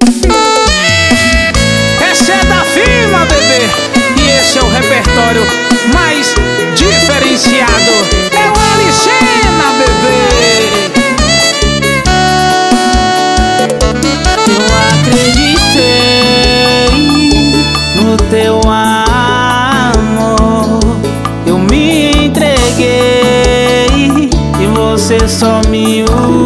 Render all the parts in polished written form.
Essa é da firma, bebê, e esse é o repertório mais diferenciado. É o Alicena, bebê. Eu acreditei no teu amor, eu me entreguei e você só me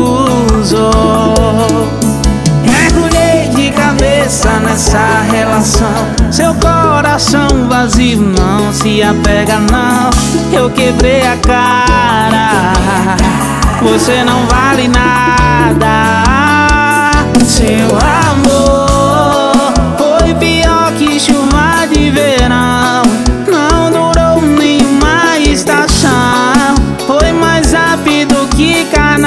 usou. Mergulhei de cabeça nessa relação, seu coração vazio não se apega não. Eu quebrei a cara, você não vale nada. Seu amor foi pior que chuva de verão, não durou nenhuma estação, foi mais rápido que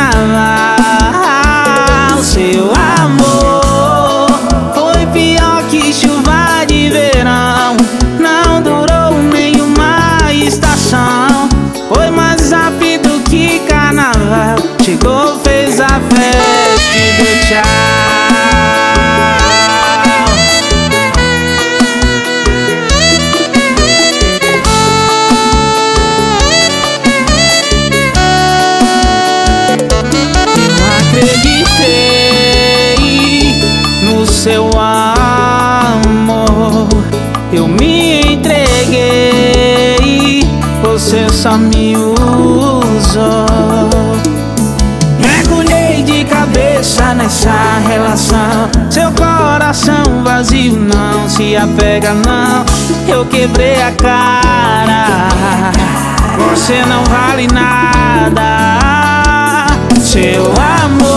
carnaval. Seu amor foi pior que chuva de verão, não durou nenhuma estação, foi mais rápido que carnaval. Chegou, fez a festa e deu tchau. Acreditei no seu amor, eu me entreguei, você só me usou. Mergulhei de cabeça nessa relação, seu coração vazio não se apega não. Eu quebrei a cara, você não vale nada. Seu amor